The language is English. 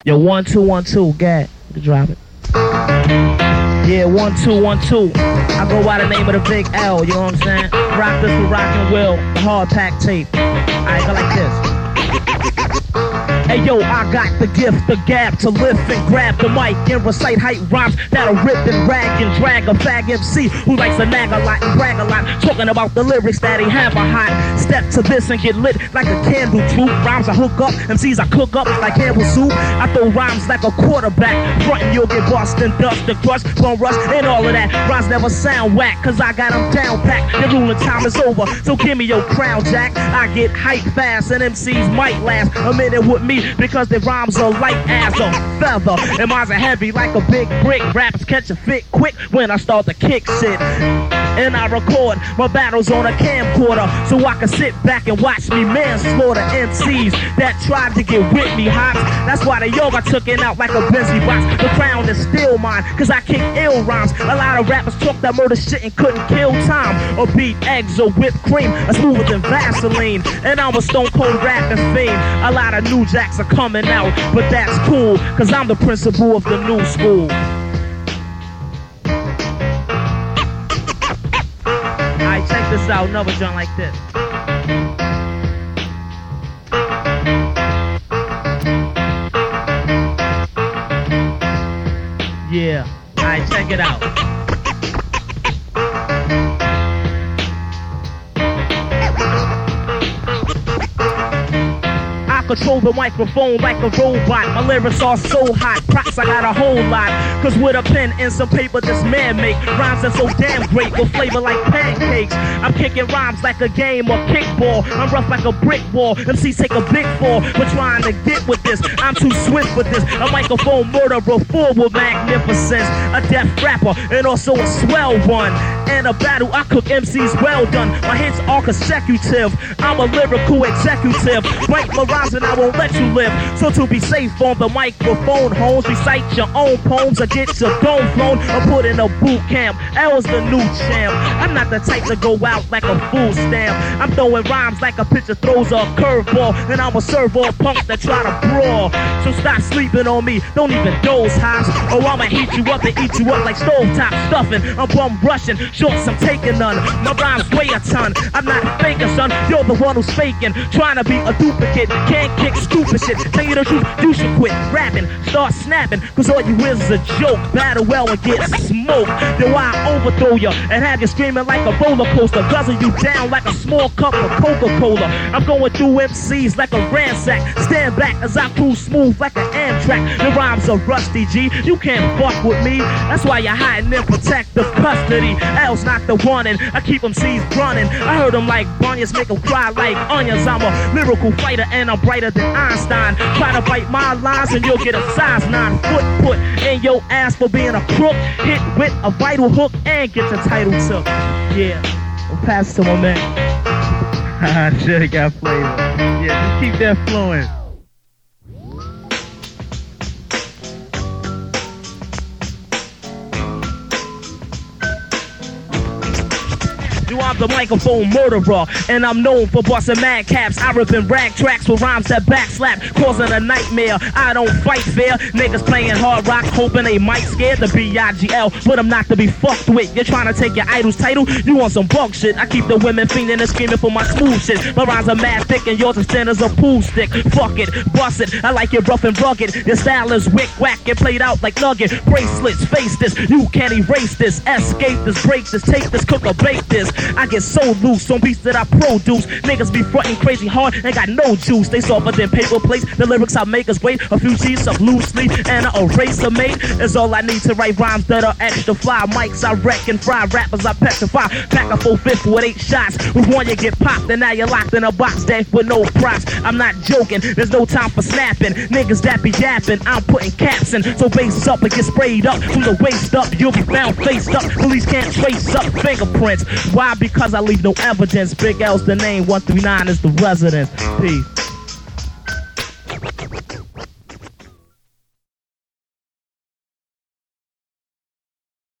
Yo, 1 2 1 2, gat. You can drop it. Yeah, 1 2 1 2. I go by the name of the Big L. You know what I'm saying? Rock this with Rock and Will, the hard pack tape. Alright, go like this. Hey yo, I got the gift, the gab to lift and grab the mic and recite hype rhymes that'll rip and rag and drag a fag MC who likes to nag a lot and brag a lot, talking about the lyrics that he have a hot. Step to this and get lit like a candle troop. Rhymes I hook up, MCs I cook up like Campbell soup. I throw rhymes like a quarterback, front and you'll get bust and dust and crush, bone rush and all of that. Rhymes never sound whack, cause I got them down packed. The ruling time is over, so give me your crown, Jack. I get hype fast and MCs might last a minute with me because their rhymes are light as a feather and mine's are heavy like a big brick. Rappers catch a fit quick when I start to kick shit. And I record my battles on a camcorder so I can sit back and watch me manslaughter MCs that tried to get with me hot. That's why the yoga took it out like a busy box. The crown is still mine cause I kick ill rhymes. A lot of rappers talk that murder shit and couldn't kill time or beat eggs or whipped cream. I'm smoother than Vaseline and I'm a stone cold rapping fiend. A lot of new jacks are coming out, but that's cool cause I'm the principal of the new school. Alright, check this out, another joint like this. Yeah, alright, check it out. Control the microphone like a robot. My lyrics are so hot, props I got a whole lot. Cause with a pen and some paper this man make rhymes that's so damn great with flavor like pancakes. I'm kicking rhymes like a game or kickball. I'm rough like a brick wall. MCs take a big fall for trying to get with this. I'm too swift with this. A microphone murderer full with magnificence. A deaf rapper and also a swell one. And a battle I cook MCs well done. My hits are consecutive. I'm a lyrical executive. Write my rhymes and I won't let you live. So to be safe on the microphone, homes, recite your own poems or get your dome flown or put in a boot camp. L's the new champ. I'm not the type to go out like a fool stamp. I'm throwing rhymes like a pitcher throws a curveball, and I'm a serve all punks that try to brawl. So stop sleeping on me, don't even doze hops, or I'ma heat you up and eat you up like stovetop stuffing. I'm bum rushing, shorts I'm taking none. My rhymes weigh a ton. I'm not faking, son. You're the one who's faking, trying to be a duplicate. Can't kick stupid shit. Tell you the truth, you should quit rapping, start snapping, cause all you is a joke. Battle well and get smoked. Yo, I overthrow you and have you screaming like a roller coaster, guzzle you down like a small cup of Coca-Cola. I'm going through MCs like a ransack. Stand back as I cruise smooth like an Amtrak. The rhymes are rusty, G. You can't fuck with me. That's why you're hiding in protective custody. L's not the one, and I keep MCs running. I heard them like bunions, make them cry like onions. I'm a lyrical fighter and I'm brighter than Einstein. Try to fight my lines and you'll get a size 9 foot put in your ass for being a crook. Hit with a vital hook and get your title took. Yeah, we'll pass to my man. I should've got flavor. Yeah, just keep that flowing. I'm the microphone murderer, and I'm known for busting mad caps. I rippin' rag tracks with rhymes that backslap, causing a nightmare. I don't fight fair. Niggas playing hard rock, hoping they might scare the B-I-G-L, but I'm not to be fucked with. You're trying to take your idol's title, you want some bug shit. I keep the women fiending and screaming for my smooth shit. My rhymes are mad thick and yours is thin as a pool stick. Fuck it, bust it, I like it rough and rugged. Your style is wick whack and played out like nugget. Bracelets, face this, you can't erase this. Escape this, break this, take this, cook or bake this. I get so loose on beats that I produce. Niggas be frontin' crazy hard and got no juice. They softer than paper plates. The lyrics I make is great. A few sheets of loose leaf and an eraser mate is all I need to write rhymes that are extra fly. Mics I wreck and fry, rappers I petrify. Pack a 4/5 with 8 shots. With one you get popped and now you're locked in a box dead with no props. I'm not joking, there's no time for snapping. Niggas that be yapping, I'm putting caps in. So base up and get sprayed up from the waist up. You'll be found faced up. Police can't trace up fingerprints. Why? Because I leave no evidence. Big L's the name, 139 is the residence. Peace.